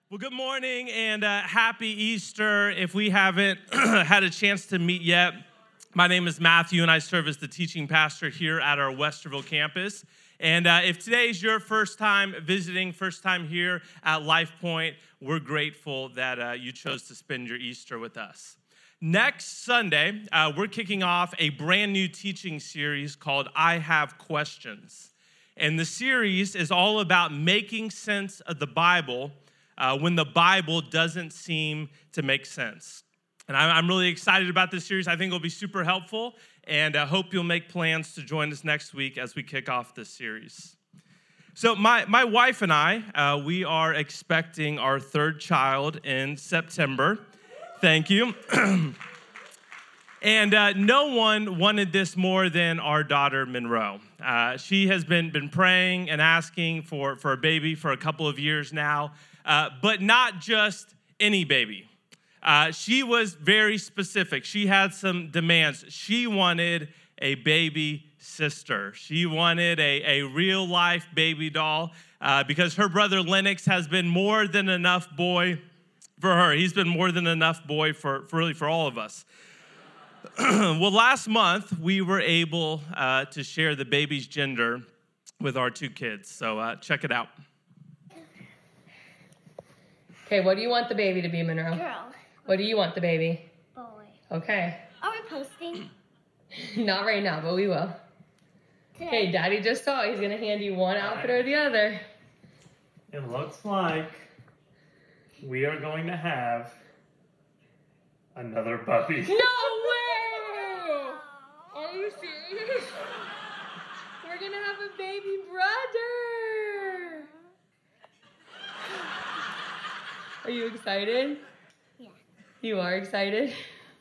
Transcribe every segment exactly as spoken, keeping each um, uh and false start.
Well, good morning and uh, happy Easter. If we haven't had a chance to meet yet, my name is Matthew and I serve as the teaching pastor here at our Westerville campus. And uh, if today is your first time visiting, first time here at Life Point, we're grateful that uh, you chose to spend your Easter with us. Next Sunday, uh, we're kicking off a brand new teaching series called I Have Questions. And the series is all about making sense of the Bible Uh, when the Bible doesn't seem to make sense. And I'm really excited about this series. I think it'll be super helpful, and I hope you'll make plans to join us next week as we kick off this series. So my, my wife and I, uh, we are expecting our third child in September. Thank you. And uh, no one wanted this more than our daughter, Monroe. Uh, she has been, been praying and asking for, for a baby for a couple of years now. Uh, but not just any baby. Uh, she was very specific. She had some demands. She wanted a baby sister. She wanted a, a real-life baby doll uh, because her brother Lennox has been more than enough boy for her. He's been more than enough boy for, for really for all of us. Well, last month, we were able uh, to share the baby's gender with our two kids. So uh, check it out. Okay, what do you want the baby to be, Monroe? Girl. What do you want the baby? Boy. Okay. Are we posting? Not right now, but we will. Today? Okay, Daddy just saw. He's going to hand you one outfit or the other. It looks like we are going to have another puppy. No way! Are you serious? We're going to have a baby brother. Are you excited? Yeah. You are excited?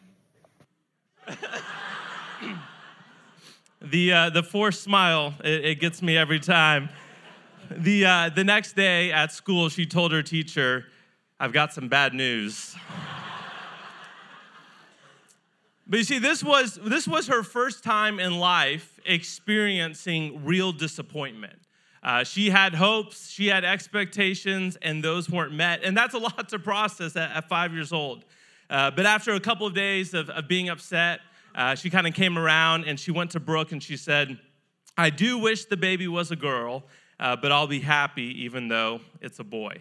The uh, the forced smile, it, it gets me every time. The uh, the next day at school, she told her teacher, "I've got some bad news." But you see, this was this was her first time in life experiencing real disappointment. Uh, she had hopes, she had expectations, and those weren't met. And that's a lot to process at, at five years old. Uh, but after a couple of days of, of being upset, uh, she kind of came around and she went to Brooke and she said, "I do wish the baby was a girl, uh, but I'll be happy even though it's a boy."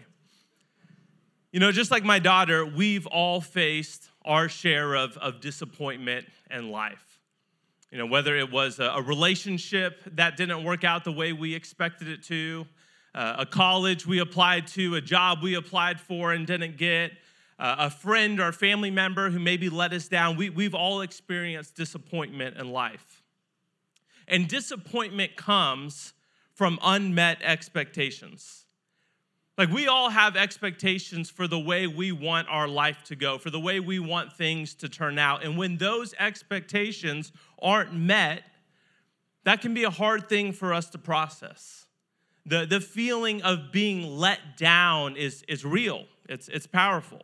You know, just like my daughter, we've all faced our share of, of disappointment in life. You know, whether it was a, a relationship that didn't work out the way we expected it to, uh, a college we applied to, a job we applied for and didn't get, uh, a friend or family member who maybe let us down. We, we've all experienced disappointment in life. And disappointment comes from unmet expectations. Like, we all have expectations for the way we want our life to go, for the way we want things to turn out. And when those expectations aren't met, that can be a hard thing for us to process. The, the feeling of being let down is, is real. It's, it's powerful.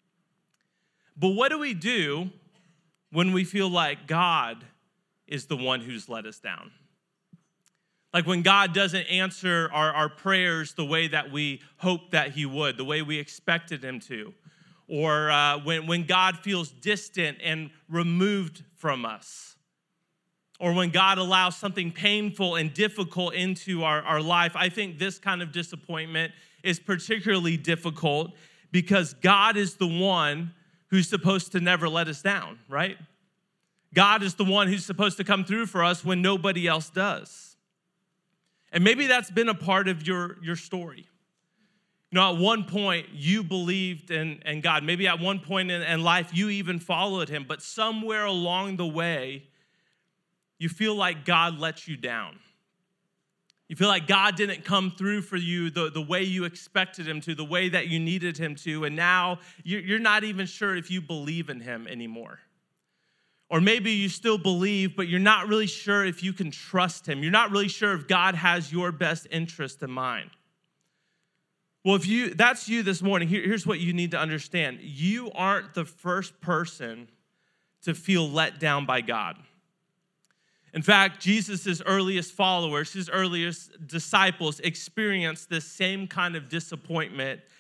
But what do we do when we feel like God is the one who's let us down? Like when God doesn't answer our, our prayers the way that we hoped that he would, the way we expected him to. Or uh, when, when God feels distant and removed from us. Or when God allows something painful and difficult into our, our life. I think this kind of disappointment is particularly difficult because God is the one who's supposed to never let us down, right? God is the one who's supposed to come through for us when nobody else does. And maybe that's been a part of your, your story. You know, at one point, you believed in, in God. Maybe at one point in, in life, you even followed him. But somewhere along the way, you feel like God let you down. You feel like God didn't come through for you the, the way you expected him to, the way that you needed him to. And now you're, you're not even sure if you believe in him anymore. Or maybe you still believe, but you're not really sure if you can trust him. You're not really sure if God has your best interest in mind. Well, if you that's you this morning, here, here's what you need to understand. You aren't the first person to feel let down by God. In fact, Jesus' earliest followers, his earliest disciples experienced this same kind of disappointment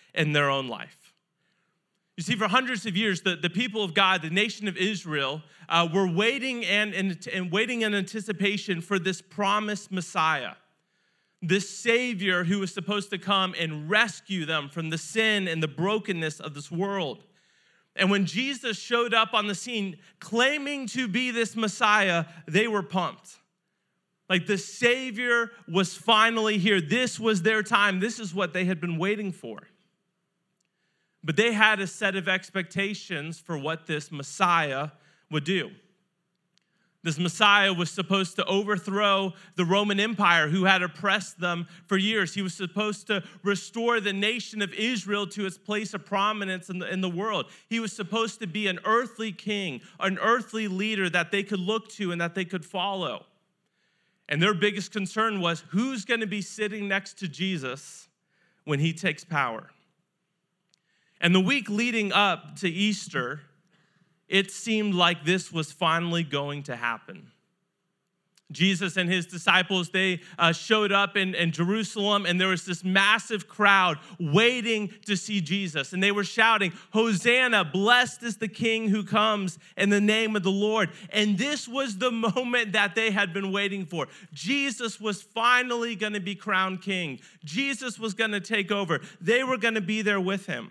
in their own life. You see, for hundreds of years, the, the people of God, the nation of Israel, uh, were waiting and, and, and waiting in anticipation for this promised Messiah, this Savior who was supposed to come and rescue them from the sin and the brokenness of this world. And when Jesus showed up on the scene claiming to be this Messiah, they were pumped. Like the Savior was finally here. This was their time. This is what they had been waiting for. But they had a set of expectations for what this Messiah would do. This Messiah was supposed to overthrow the Roman Empire who had oppressed them for years. He was supposed to restore the nation of Israel to its place of prominence in the, in the world. He was supposed to be an earthly king, an earthly leader that they could look to and that they could follow. And their biggest concern was, who's going to be sitting next to Jesus when he takes power? And the week leading up to Easter, it seemed like this was finally going to happen. Jesus and his disciples, they uh, showed up in, in Jerusalem, and there was this massive crowd waiting to see Jesus. And they were shouting, "Hosanna, blessed is the King who comes in the name of the Lord." And this was the moment that they had been waiting for. Jesus was finally going to be crowned king. Jesus was going to take over. They were going to be there with him.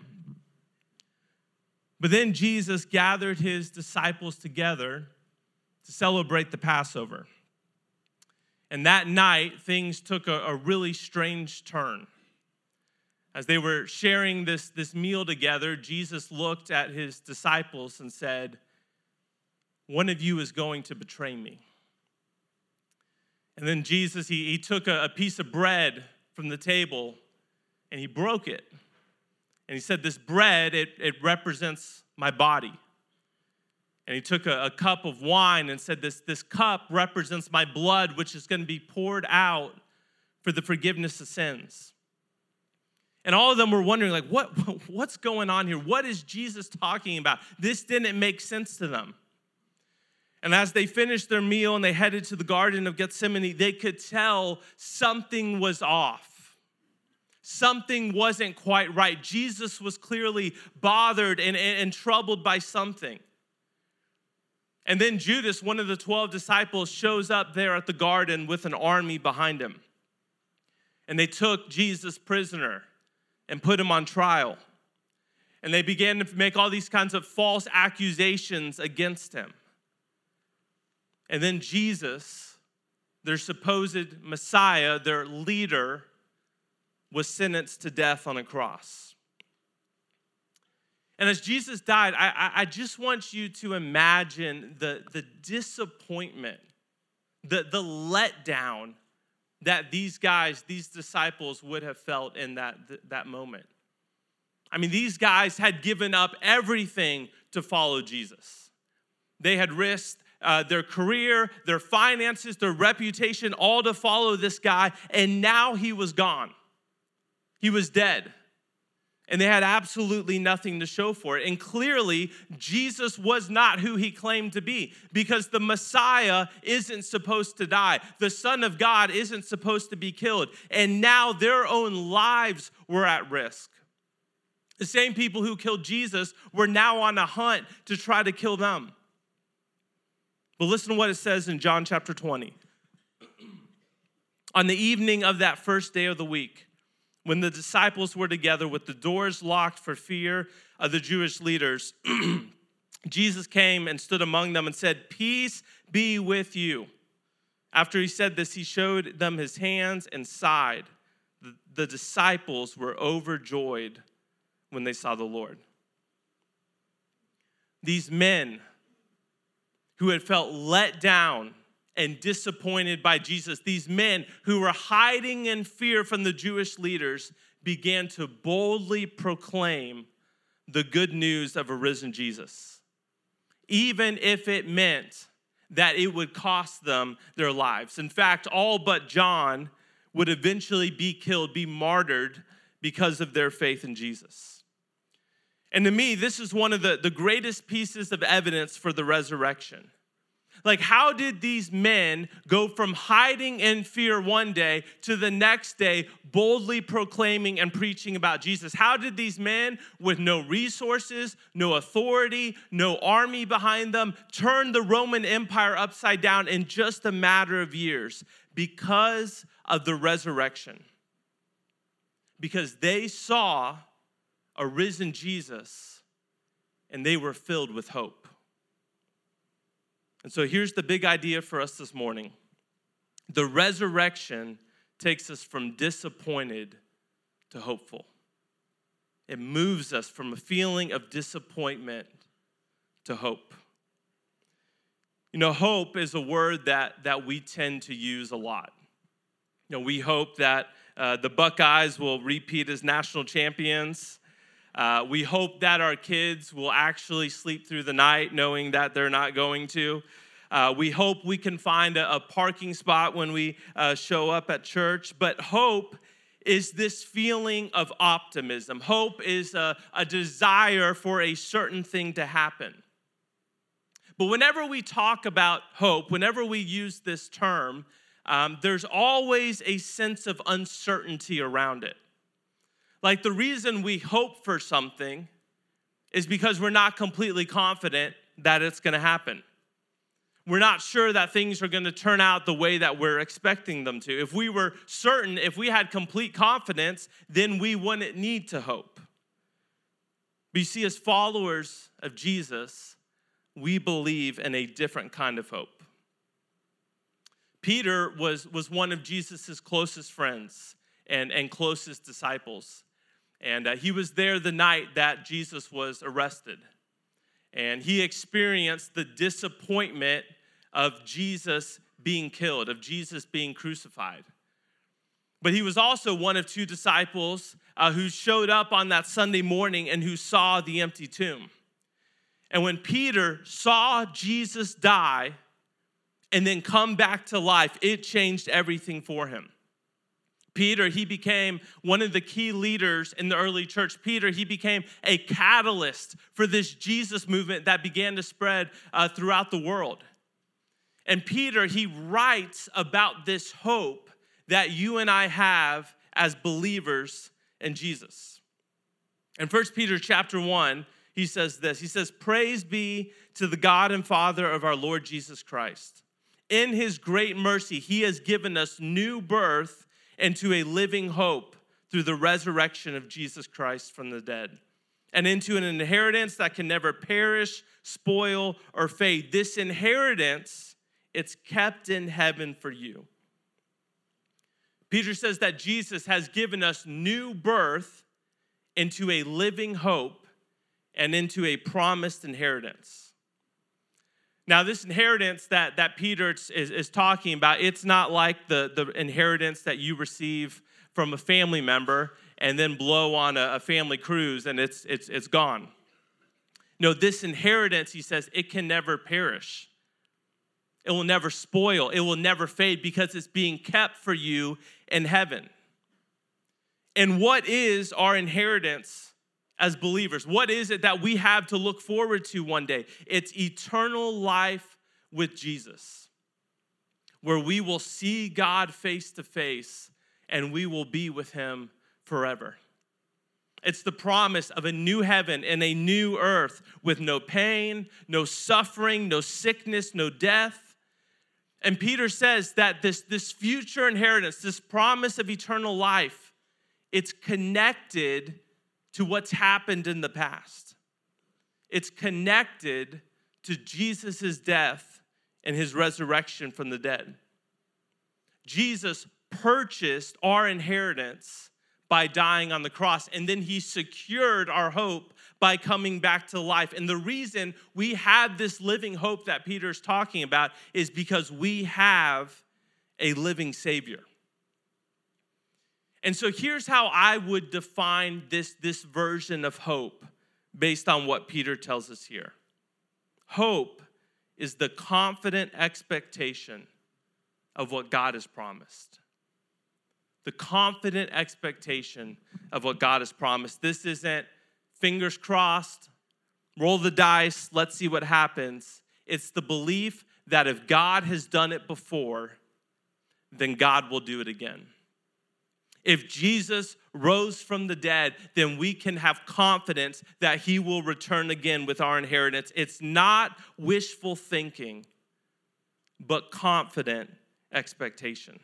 But then Jesus gathered his disciples together to celebrate the Passover. And that night, things took a, a really strange turn. As they were sharing this, this meal together, Jesus looked at his disciples and said, "One of you is going to betray me." And then Jesus, he, he took a, a piece of bread from the table and he broke it. And he said, "This bread, it, it represents my body." And he took a, a cup of wine and said, this, this cup represents my blood, which is going to be poured out for the forgiveness of sins. And all of them were wondering, like, what, what's going on here? What is Jesus talking about? This didn't make sense to them. And as they finished their meal and they headed to the Garden of Gethsemane, they could tell something was off. Something wasn't quite right. Jesus was clearly bothered and, and, and troubled by something. And then Judas, one of the twelve disciples, shows up there at the garden with an army behind him. And they took Jesus prisoner and put him on trial. And they began to make all these kinds of false accusations against him. And then Jesus, their supposed Messiah, their leader, was sentenced to death on a cross. And as Jesus died, I, I just want you to imagine the, the disappointment, the, the letdown that these guys, these disciples would have felt in that, that moment. I mean, these guys had given up everything to follow Jesus. They had risked uh, their career, their finances, their reputation, all to follow this guy, and now he was gone. He was dead. And they had absolutely nothing to show for it. And clearly, Jesus was not who he claimed to be, because the Messiah isn't supposed to die. The Son of God isn't supposed to be killed. And now their own lives were at risk. The same people who killed Jesus were now on a hunt to try to kill them. But listen to what it says in John chapter twenty. On the evening of that first day of the week, when the disciples were together with the doors locked for fear of the Jewish leaders, Jesus came and stood among them and said, "Peace be with you." After he said this, he showed them his hands and side. The, the disciples were overjoyed when they saw the Lord. These men who had felt let down and disappointed by Jesus, these men who were hiding in fear from the Jewish leaders, began to boldly proclaim the good news of a risen Jesus, even if it meant that it would cost them their lives. In fact, all but John would eventually be killed, be martyred because of their faith in Jesus. And to me, this is one of the, the greatest pieces of evidence for the resurrection. Like, how did these men go from hiding in fear one day to the next day boldly proclaiming and preaching about Jesus? How did these men with no resources, no authority, no army behind them turn the Roman Empire upside down in just a matter of years? Because of the resurrection. Because they saw a risen Jesus and they were filled with hope. And so here's the big idea for us this morning. The resurrection takes us from disappointed to hopeful. It moves us from a feeling of disappointment to hope. You know, hope is a word that, that we tend to use a lot. You know, we hope that uh, the Buckeyes will repeat as national champions. Uh, we hope that our kids will actually sleep through the night knowing that they're not going to. Uh, we hope we can find a, a parking spot when we uh, show up at church. But hope is this feeling of optimism. Hope is a, a desire for a certain thing to happen. But whenever we talk about hope, whenever we use this term, um, there's always a sense of uncertainty around it. Like, the reason we hope for something is because we're not completely confident that it's going to happen. We're not sure that things are going to turn out the way that we're expecting them to. If we were certain, if we had complete confidence, then we wouldn't need to hope. But you see, as followers of Jesus, we believe in a different kind of hope. Peter was, was one of Jesus' closest friends and, and closest disciples. And uh, he was there the night that Jesus was arrested. And he experienced the disappointment of Jesus being killed, of Jesus being crucified. But he was also one of two disciples uh, who showed up on that Sunday morning and who saw the empty tomb. And when Peter saw Jesus die and then come back to life, it changed everything for him. Peter, he became one of the key leaders in the early church. Peter, he became a catalyst for this Jesus movement that began to spread uh, throughout the world. And Peter, he writes about this hope that you and I have as believers in Jesus. In First Peter chapter one, he says this. He says, "Praise be to the God and Father of our Lord Jesus Christ. In his great mercy, he has given us new birth into a living hope through the resurrection of Jesus Christ from the dead, and into an inheritance that can never perish, spoil, or fade. This inheritance, it's kept in heaven for you." Peter says that Jesus has given us new birth into a living hope and into a promised inheritance. Now, this inheritance that, that Peter is, is talking about, it's not like the, the inheritance that you receive from a family member and then blow on a, a family cruise and it's, it's, it's gone. No, this inheritance, he says, it can never perish. It will never spoil. It will never fade because it's being kept for you in heaven. And what is our inheritance as believers? What is it that we have to look forward to one day? It's eternal life with Jesus, where we will see God face to face and we will be with him forever. It's the promise of a new heaven and a new earth with no pain, no suffering, no sickness, no death. And Peter says that this, this future inheritance, this promise of eternal life, it's connected to what's happened in the past. It's connected to Jesus' death and his resurrection from the dead. Jesus purchased our inheritance by dying on the cross, and then he secured our hope by coming back to life. And the reason we have this living hope that Peter's talking about is because we have a living Savior. And so here's how I would define this, this version of hope based on what Peter tells us here. Hope is the confident expectation of what God has promised. The confident expectation of what God has promised. This isn't fingers crossed, roll the dice, let's see what happens. It's the belief that if God has done it before, then God will do it again. If Jesus rose from the dead, then we can have confidence that he will return again with our inheritance. It's not wishful thinking, but confident expectation.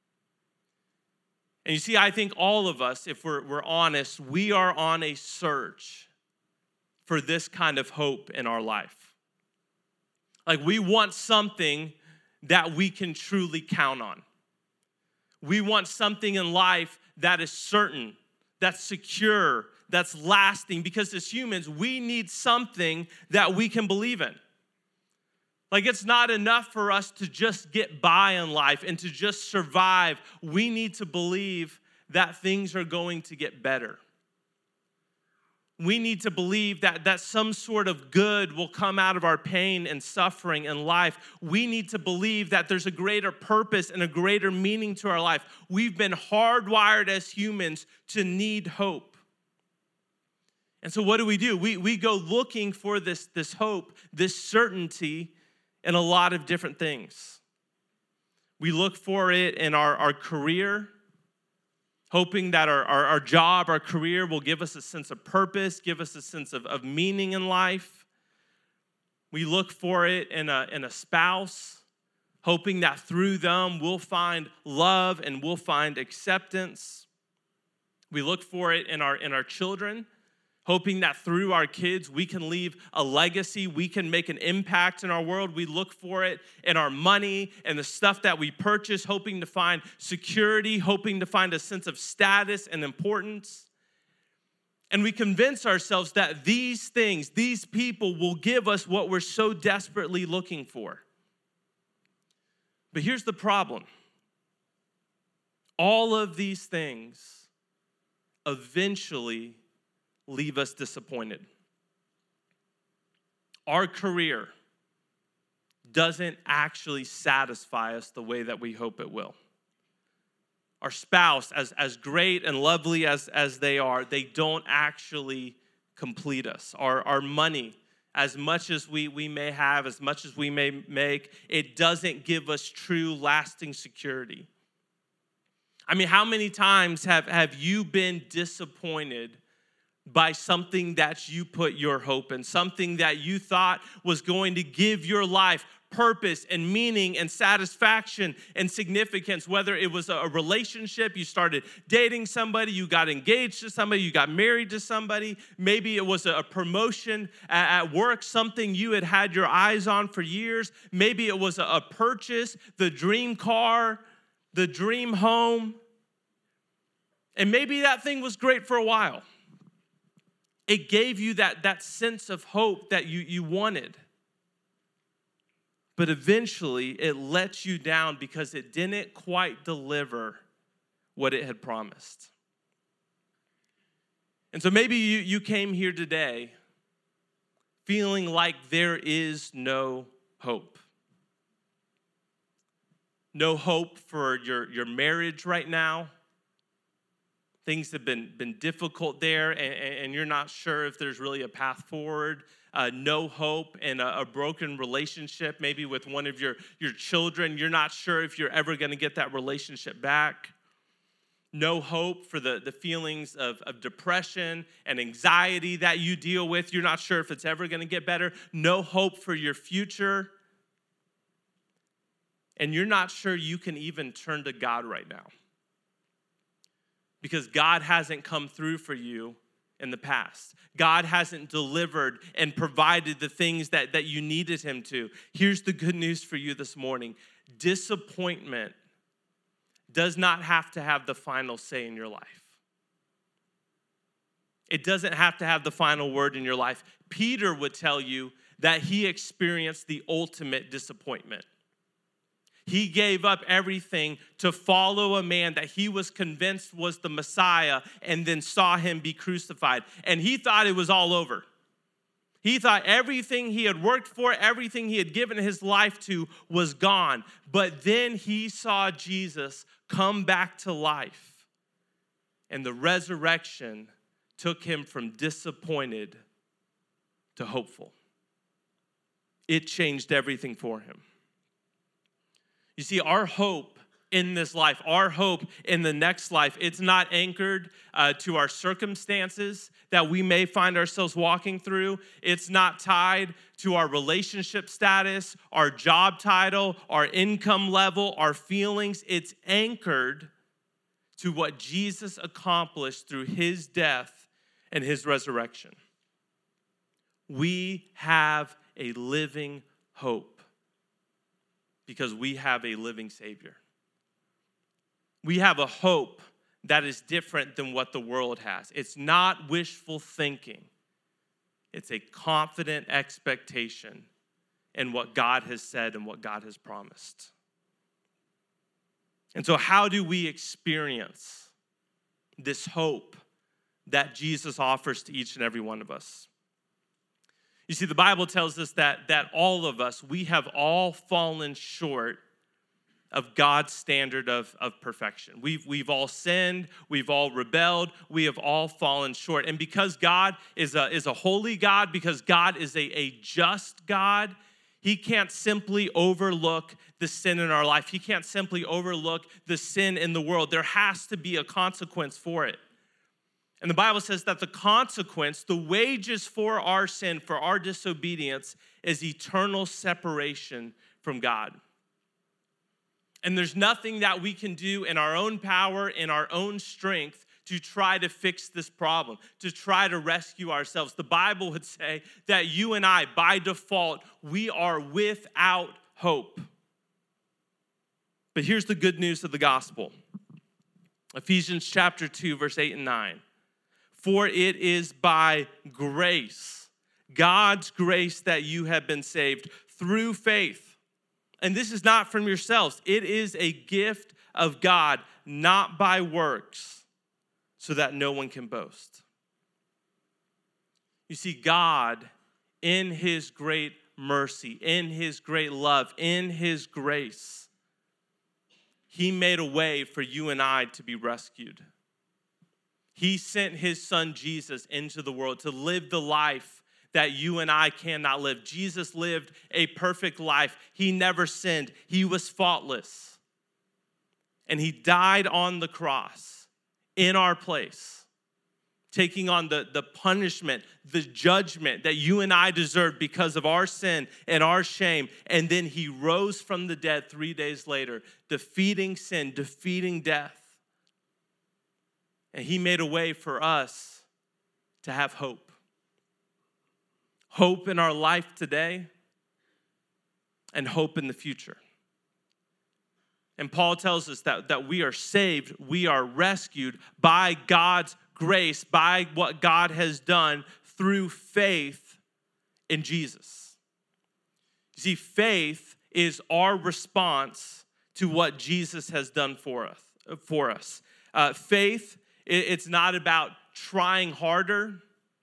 And you see, I think all of us, if we're, we're honest, we are on a search for this kind of hope in our life. Like, we want something that we can truly count on. We want something in life that is certain, that's secure, that's lasting, because as humans, we need something that we can believe in. Like, it's not enough for us to just get by in life and to just survive. We need to believe that things are going to get better. We need to believe that, that some sort of good will come out of our pain and suffering in life. We need to believe that there's a greater purpose and a greater meaning to our life. We've been hardwired as humans to need hope. And so what do we do? We, we go looking for this, this hope, this certainty in a lot of different things. We look for it in our, our career, hoping that our, our, our job, our career will give us a sense of purpose, give us a sense of, of meaning in life. We look for it in a, in a spouse, hoping that through them we'll find love and we'll find acceptance. We look for it in our, in our children, hoping that through our kids we can leave a legacy, we can make an impact in our world. We look for it in our money and the stuff that we purchase, hoping to find security, hoping to find a sense of status and importance. And we convince ourselves that these things, these people will give us what we're so desperately looking for. But here's the problem. All of these things eventually leave us disappointed. Our career doesn't actually satisfy us the way that we hope it will. Our spouse, as, as great and lovely as, as they are, they don't actually complete us. Our, our money, as much as we, we may have, as much as we may make, it doesn't give us true lasting security. I mean, how many times have, have you been disappointed by something that you put your hope in, something that you thought was going to give your life purpose and meaning and satisfaction and significance, whether it was a relationship, you started dating somebody, you got engaged to somebody, you got married to somebody, maybe it was a promotion at work, something you had had your eyes on for years, maybe it was a purchase, the dream car, the dream home, and maybe that thing was great for a while. It gave you that, that sense of hope that you, you wanted. But eventually, it let you down because it didn't quite deliver what it had promised. And so maybe you, you came here today feeling like there is no hope. No hope for your, your marriage right now. Things have been, been difficult there, and, and you're not sure if there's really a path forward. Uh, no hope in a, a broken relationship, maybe with one of your, your children. You're not sure if you're ever going to get that relationship back. No hope for the, the feelings of, of depression and anxiety that you deal with. You're not sure if it's ever going to get better. No hope for your future. And you're not sure you can even turn to God right now, because God hasn't come through for you in the past. God hasn't delivered and provided the things that, that you needed him to. Here's the good news for you this morning. Disappointment does not have to have the final say in your life. It doesn't have to have the final word in your life. Peter would tell you that he experienced the ultimate disappointment. He gave up everything to follow a man that he was convinced was the Messiah and then saw him be crucified. And he thought it was all over. He thought everything he had worked for, everything he had given his life to was gone. But then he saw Jesus come back to life. And the resurrection took him from disappointed to hopeful. It changed everything for him. You see, our hope in this life, our hope in the next life, it's not anchored uh, to our circumstances that we may find ourselves walking through. It's not tied to our relationship status, our job title, our income level, our feelings. It's anchored to what Jesus accomplished through his death and his resurrection. We have a living hope because we have a living Savior. We have a hope that is different than what the world has. It's not wishful thinking. It's a confident expectation in what God has said and what God has promised. And so how do we experience this hope that Jesus offers to each and every one of us? You see, the Bible tells us that, that all of us, we have all fallen short of God's standard of, of perfection. We've, we've all sinned, we've all rebelled, we have all fallen short. And because God is a, is a holy God, because God is a, a just God, he can't simply overlook the sin in our life. He can't simply overlook the sin in the world. There has to be a consequence for it. And the Bible says that the consequence, the wages for our sin, for our disobedience, is eternal separation from God. And there's nothing that we can do in our own power, in our own strength, to try to fix this problem, to try to rescue ourselves. The Bible would say that you and I, by default, we are without hope. But here's the good news of the gospel. Ephesians chapter two, verse eight and nine. For it is by grace, God's grace, that you have been saved through faith. And this is not from yourselves. It is a gift of God, not by works, so that no one can boast. You see, God, in his great mercy, in his great love, in his grace, he made a way for you and I to be rescued. He sent his son Jesus into the world to live the life that you and I cannot live. Jesus lived a perfect life. He never sinned. He was faultless. And he died on the cross in our place, taking on the, the punishment, the judgment that you and I deserve because of our sin and our shame. And then he rose from the dead three days later, defeating sin, defeating death. And he made a way for us to have hope. Hope in our life today and hope in the future. And Paul tells us that, that we are saved, we are rescued by God's grace, by what God has done through faith in Jesus. You see, faith is our response to what Jesus has done for us. For us. Uh, faith, it, it's not about trying harder.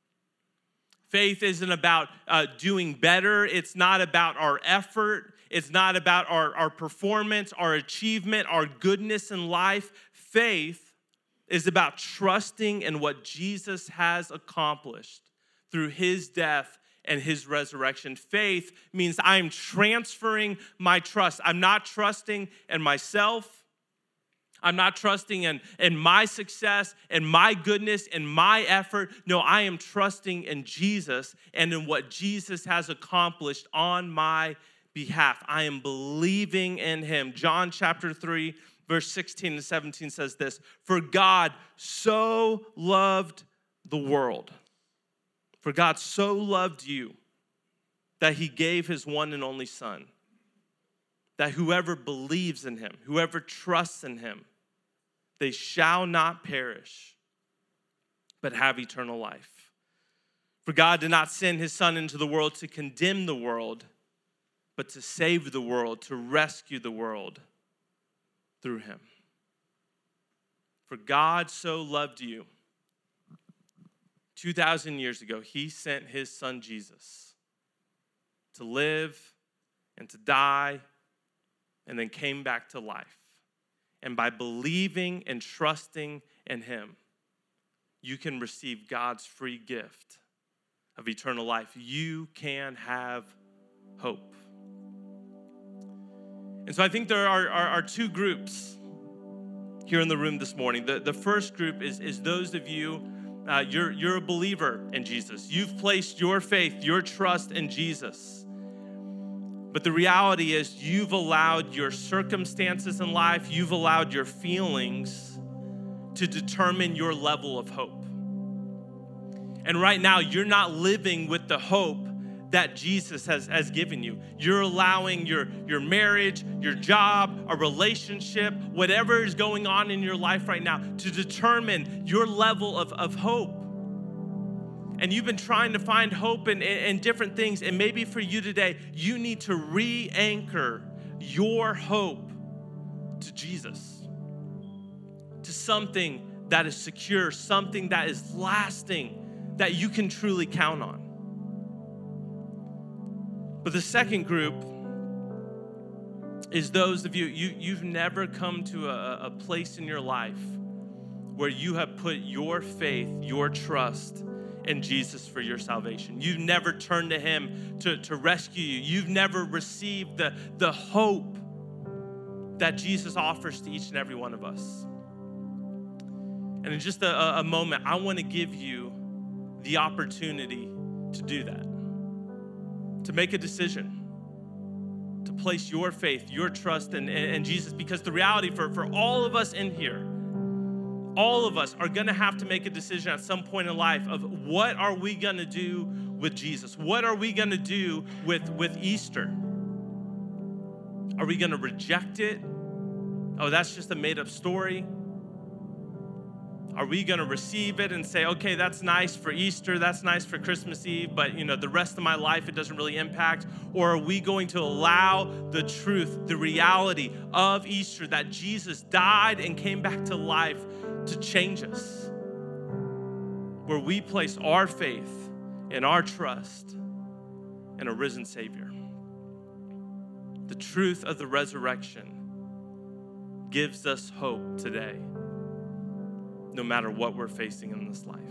Faith isn't about uh, doing better. It's not about our effort. It's not about our, our performance, our achievement, our goodness in life. Faith is about trusting in what Jesus has accomplished through his death and his resurrection. Faith means I'm transferring my trust. I'm not trusting in myself. I'm not trusting in, in my success and my goodness and my effort. No, I am trusting in Jesus and in what Jesus has accomplished on my behalf. I am believing in him. John chapter three, verse sixteen and seventeen says this, for God so loved the world. For God so loved you that he gave his one and only son, that whoever believes in him, whoever trusts in him, they shall not perish, but have eternal life. For God did not send his son into the world to condemn the world, but to save the world, to rescue the world through him. For God so loved you, two thousand years ago, he sent his son Jesus to live and to die and then came back to life. And by believing and trusting in him, you can receive God's free gift of eternal life. You can have hope. And so I think there are, are, are two groups here in the room this morning. The, the first group is, is those of you, uh, you're, you're a believer in Jesus. You've placed your faith, your trust in Jesus. But the reality is you've allowed your circumstances in life, you've allowed your feelings to determine your level of hope. And right now, you're not living with the hope that Jesus has, has given you. You're allowing your, your marriage, your job, a relationship, whatever is going on in your life right now to determine your level of, of hope. And you've been trying to find hope in, in, in different things. And maybe for you today, you need to re-anchor your hope to Jesus, to something that is secure, something that is lasting, that you can truly count on. But the second group is those of you, you you've never come to a, a place in your life where you have put your faith, your trust in Jesus for your salvation. You've never turned to him to, to rescue you. You've never received the, the hope that Jesus offers to each and every one of us. And in just a, a moment, I want to give you the opportunity to do that, to make a decision, to place your faith, your trust in, in, in Jesus. Because the reality for, for all of us in here, all of us are gonna have to make a decision at some point in life of what are we gonna do with Jesus? What are we gonna do with, with Easter? Are we gonna reject it? Oh, that's just a made-up story. Are we gonna receive it and say, okay, that's nice for Easter, that's nice for Christmas Eve, but you know, the rest of my life, it doesn't really impact? Or are we going to allow the truth, the reality of Easter, that Jesus died and came back to life to change us? Where we place our faith and our trust in a risen Savior. The truth of the resurrection gives us hope today, no matter what we're facing in this life.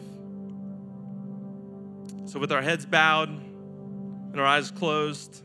So with our heads bowed and our eyes closed,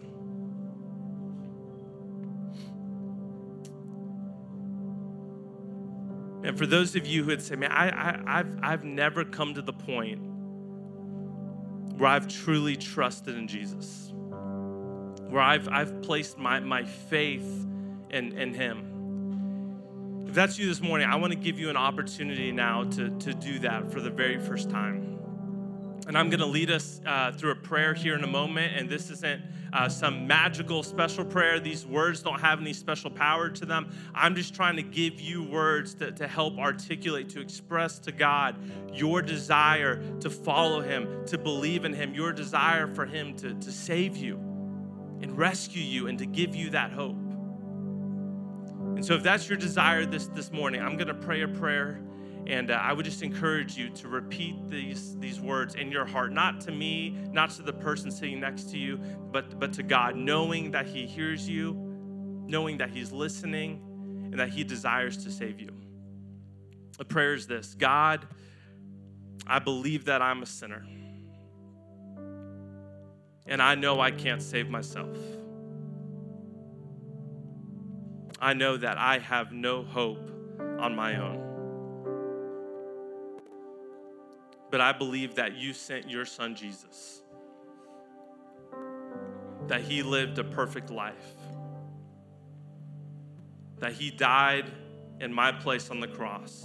and for those of you who would say, man, I, I, I've, I've never come to the point where I've truly trusted in Jesus, where I've, I've placed my, my faith in, in him. If that's you this morning, I want to give you an opportunity now to, to do that for the very first time. And I'm going to lead us uh, through a prayer here in a moment. And this isn't uh, some magical special prayer. These words don't have any special power to them. I'm just trying to give you words to, to help articulate, to express to God your desire to follow him, to believe in him, your desire for him to, to save you and rescue you and to give you that hope. And so if that's your desire this, this morning, I'm going to pray a prayer, and uh, I would just encourage you to repeat these, these words in your heart, not to me, not to the person sitting next to you, but, but to God, knowing that he hears you, knowing that he's listening, and that he desires to save you. The prayer is this: God, I believe that I'm a sinner, and I know I can't save myself. I know that I have no hope on my own. But I believe that you sent your son, Jesus, that he lived a perfect life, that he died in my place on the cross,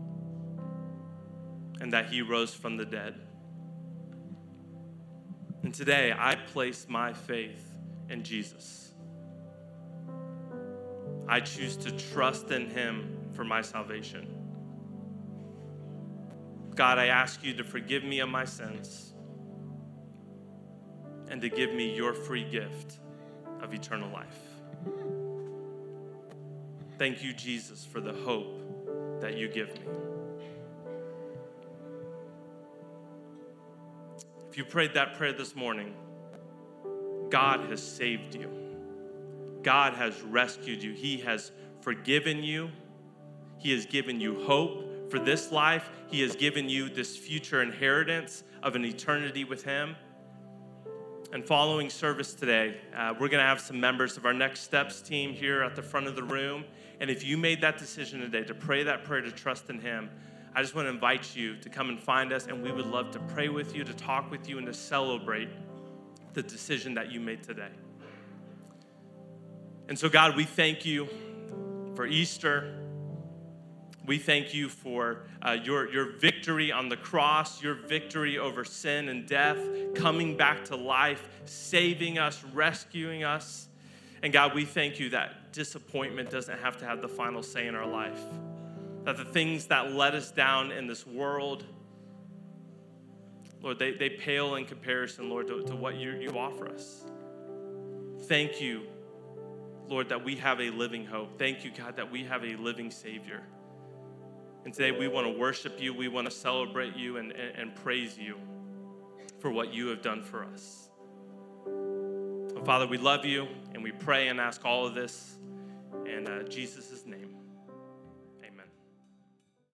and that he rose from the dead. And today, I place my faith in Jesus. I choose to trust in him for my salvation. God, I ask you to forgive me of my sins and to give me your free gift of eternal life. Thank you, Jesus, for the hope that you give me. If you prayed that prayer this morning, God has saved you. God has rescued you. He has forgiven you. He has given you hope for this life. He has given you this future inheritance of an eternity with him. And following service today, uh, we're going to have some members of our Next Steps team here at the front of the room. And if you made that decision today to pray that prayer to trust in him, I just want to invite you to come and find us, and we would love to pray with you, to talk with you, and to celebrate the decision that you made today. And so, God, we thank you for Easter. We thank you for uh, your, your victory on the cross, your victory over sin and death, coming back to life, saving us, rescuing us. And God, we thank you that disappointment doesn't have to have the final say in our life. That the things that let us down in this world, Lord, they, they pale in comparison, Lord, to, to what you, you offer us. Thank you, Lord, that we have a living hope. Thank you, God, that we have a living Savior. And today we want to worship you, we want to celebrate you and, and, and praise you for what you have done for us. And Father, we love you, and we pray and ask all of this in uh, Jesus' name.